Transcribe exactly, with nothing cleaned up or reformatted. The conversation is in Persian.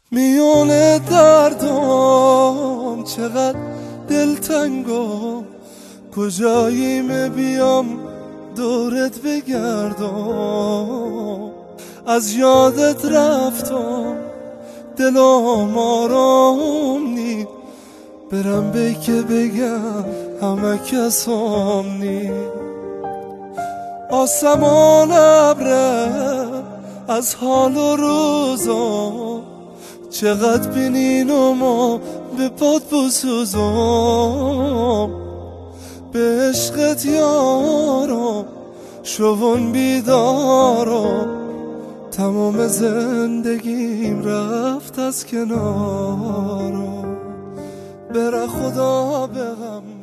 میونه دردم چقدر دلتنگم، کجاییم بیام دورت بگردم. از یادت رفتم دلم آرام نی، برم به که بگم همه کسام نی. آسمان ابره از حال و روزا، چقدر بینینم و به پاد بسوزم. به عشقت یارم شون بیدارم، تمام زندگیم رفت از کنارم. بره خدا بغم